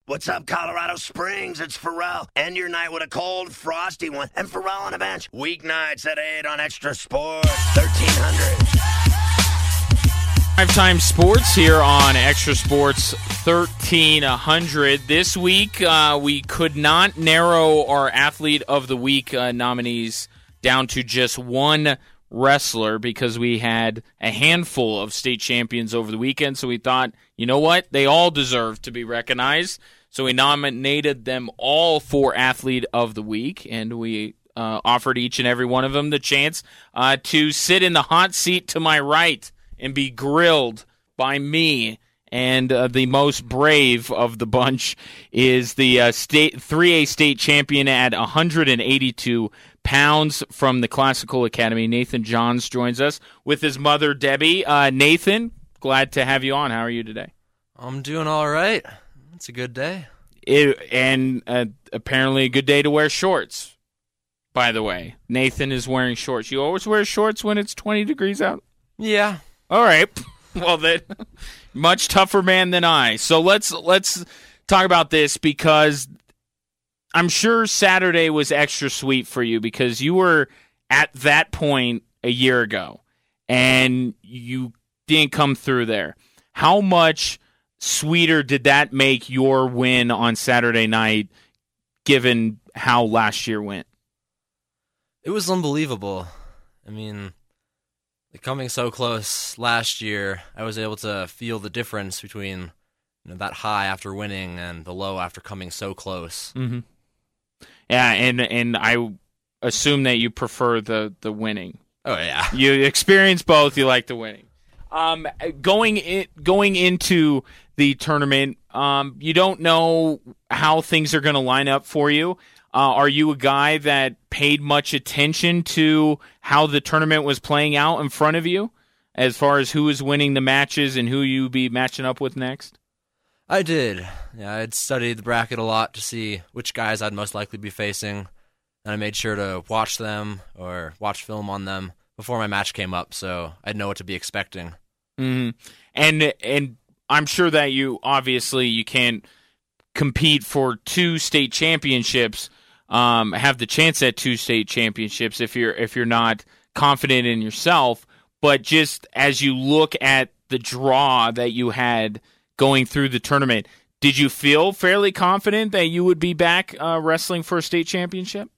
What's up, Colorado Springs? It's Pharrell. End your night with a cold, frosty one. And Pharrell on a bench. Weeknights at 8 on Extra Sports. 1300. Drive-time sports here on Extra Sports 1300. This week, we could not narrow our Athlete of the Week nominees down to just one wrestler because we had a handful of state champions over the weekend. So we thought, you know what? They all deserve to be recognized. So we nominated them all for Athlete of the Week, and we offered each and every one of them the chance to sit in the hot seat to my right and be grilled by me. And the most brave of the bunch is the 3A state champion at 182 pounds from the Classical Academy. Nathan Johns joins us with his mother, Debbie. Nathan, glad to have you on. How are you today? I'm doing all right. It's a good day. And apparently a good day to wear shorts, by the way. Nathan is wearing shorts. You always wear shorts when it's 20 degrees out? Yeah. All right. Well, then, much tougher man than I. So let's talk about this because I'm sure Saturday was extra sweet for you because you were at that point a year ago and you didn't come through there. How much sweeter did that make your win on Saturday night given how last year went? It was unbelievable. I mean, coming so close last year, I was able to feel the difference between that high after winning and the low after coming so close. Mm-hmm. Yeah, and I assume that you prefer the winning. Oh yeah, you experience both. You like the winning. Going into the tournament, you don't know how things are going to line up for you. Are you a guy that paid much attention to how the tournament was playing out in front of you, as far as who was winning the matches and who you be matching up with next? I did. Yeah, I'd studied the bracket a lot to see which guys I'd most likely be facing, and I made sure to watch them or watch film on them before my match came up, so I'd know what to be expecting. Mm-hmm. And I'm sure that you can't compete for two state championships. Have the chance at two state championships if you're not confident in yourself. But just as you look at the draw that you had going through the tournament, did you feel fairly confident that you would be back wrestling for a state championship?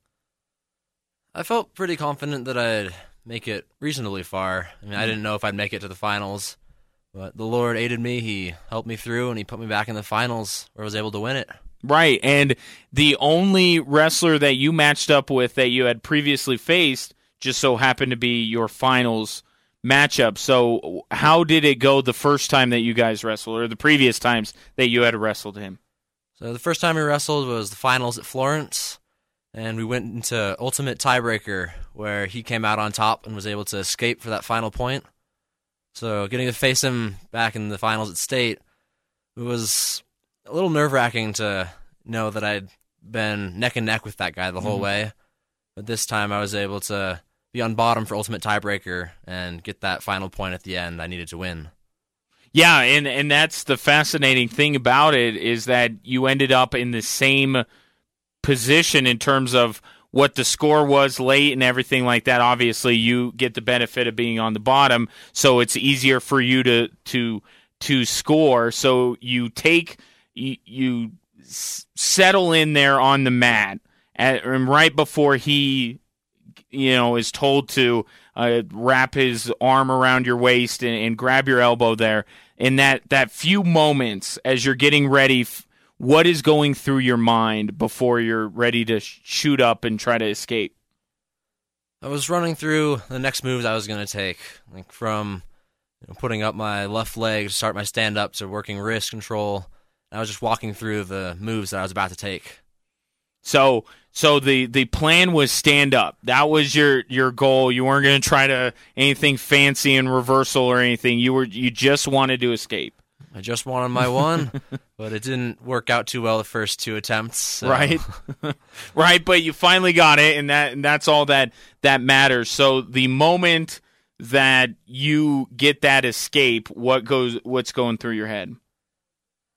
I felt pretty confident that I'd make it reasonably far. I mean, I didn't know if I'd make it to the finals, but the Lord aided me. He helped me through, and he put me back in the finals where I was able to win it. Right, and the only wrestler that you matched up with that you had previously faced just so happened to be your finals matchup. So how did it go the first time that you guys wrestled, or the previous times that you had wrestled him? So the first time we wrestled was the finals at Florence, and we went into ultimate tiebreaker where he came out on top and was able to escape for that final point. So getting to face him back in the finals at state, it was a little nerve-wracking to know that I'd been neck and neck with that guy the whole way. But this time I was able to be on bottom for ultimate tiebreaker and get that final point at the end I needed to win. Yeah, and that's the fascinating thing about it is that you ended up in the same position in terms of what the score was late and everything like that. Obviously, you get the benefit of being on the bottom, so it's easier for you to score. So you settle in there on the mat, and right before he, is told to wrap his arm around your waist and grab your elbow there. In that few moments as you're getting ready, what is going through your mind before you're ready to shoot up and try to escape? I was running through the next moves I was going to take, like from putting up my left leg to start my stand-up to working wrist control. I was just walking through the moves that I was about to take. So the plan was stand up. That was your goal. You weren't going to try to anything fancy in reversal or anything. You just wanted to escape. I just wanted my one, but it didn't work out too well the first two attempts. So. Right, right. But you finally got it, and that's all that matters. So the moment that you get that escape, what's going through your head?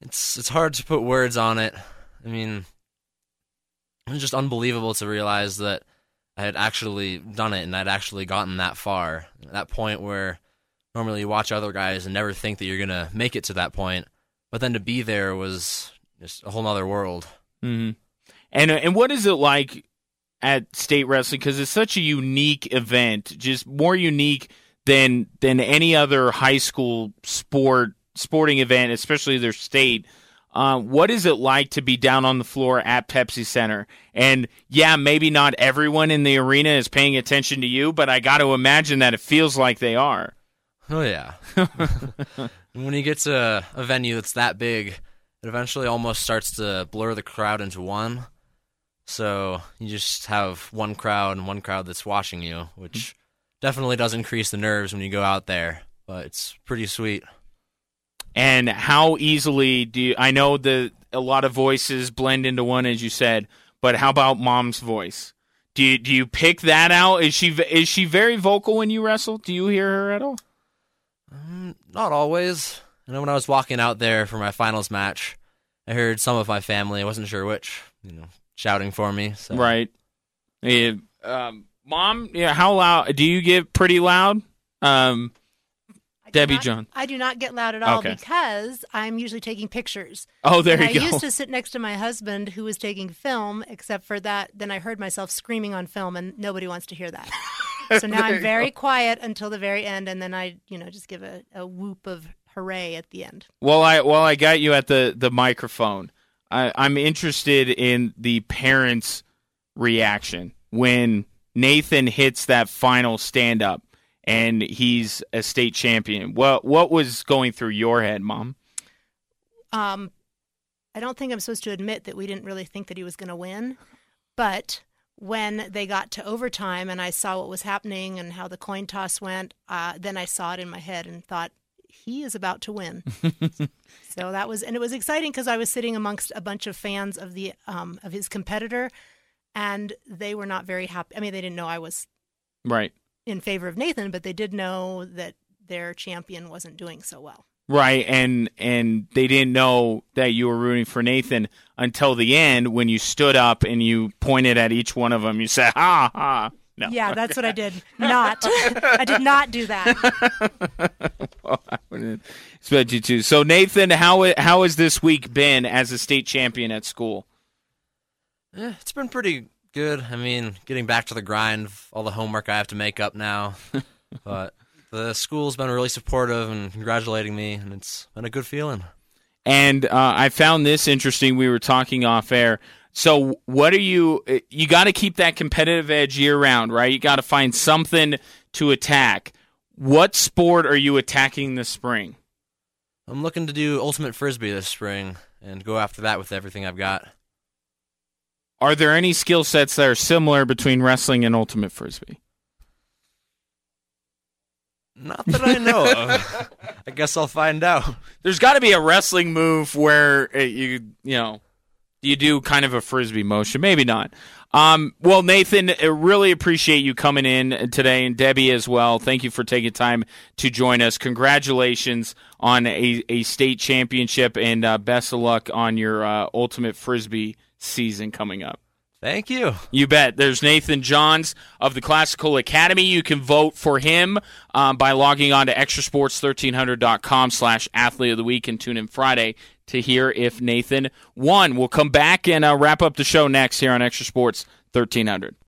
It's hard to put words on it. I mean, it was just unbelievable to realize that I had actually done it and I'd actually gotten that far. At that point where normally you watch other guys and never think that you're going to make it to that point. But then to be there was just a whole other world. Mm-hmm. And what is it like at state wrestling? Because it's such a unique event, just more unique than any other high school sporting event, especially their state. What is it like to be down on the floor at Pepsi Center? And yeah, maybe not everyone in the arena is paying attention to you, but I got to imagine that it feels like they are. Oh, yeah. When you get to a venue that's that big, it eventually almost starts to blur the crowd into one. So you just have one crowd and one crowd that's watching you, which definitely does increase the nerves when you go out there, but it's pretty sweet. And how easily I know that a lot of voices blend into one, as you said, but how about Mom's voice? Do you pick that out? Is she very vocal when you wrestle? Do you hear her at all? Not always. I know when I was walking out there for my finals match, I heard some of my family, I wasn't sure which, shouting for me. So. Right. Yeah, Mom, how loud? Do you get pretty loud? Debbie John. I do not get loud at all because I'm usually taking pictures. Oh, there you go. I used to sit next to my husband who was taking film, except for that, then I heard myself screaming on film, and nobody wants to hear that. So now I'm very quiet until the very end, and then I, just give a whoop of hooray at the end. While I got you at the microphone, I'm interested in the parents' reaction when Nathan hits that final stand-up and he's a state champion. What was going through your head, Mom? I don't think I'm supposed to admit that we didn't really think that he was going to win, but when they got to overtime and I saw what was happening and how the coin toss went, then I saw it in my head and thought, he is about to win. So that was, and it was exciting because I was sitting amongst a bunch of fans of of his competitor, and they were not very happy. I mean, they didn't know I was right in favor of Nathan, but they did know that their champion wasn't doing so well. Right, and they didn't know that you were rooting for Nathan until the end when you stood up and you pointed at each one of them. You said, ha, ha. No. Yeah, that's what I did. I did not do that. Well, I wouldn't expect you to. So, Nathan, how has this week been as a state champion at school? It's been pretty good. I mean, getting back to the grind of all the homework I have to make up now. But the school's been really supportive and congratulating me, and it's been a good feeling. And I found this interesting. We were talking off air. So what are you got to keep that competitive edge year round, right? You got to find something to attack. What sport are you attacking this spring? I'm looking to do Ultimate Frisbee this spring and go after that with everything I've got. Are there any skill sets that are similar between wrestling and Ultimate Frisbee? Not that I know of. I guess I'll find out. There's got to be a wrestling move where you do kind of a Frisbee motion. Maybe not. Well, Nathan, I really appreciate you coming in today, and Debbie as well. Thank you for taking time to join us. Congratulations on a state championship, and best of luck on your Ultimate Frisbee season coming up. Thank you. You bet. There's Nathan Johns of the Classical Academy. You can vote for him by logging on to extrasports1300.com/athlete of the week and tune in Friday to hear if Nathan won. We'll come back and wrap up the show next here on Extra Sports 1300.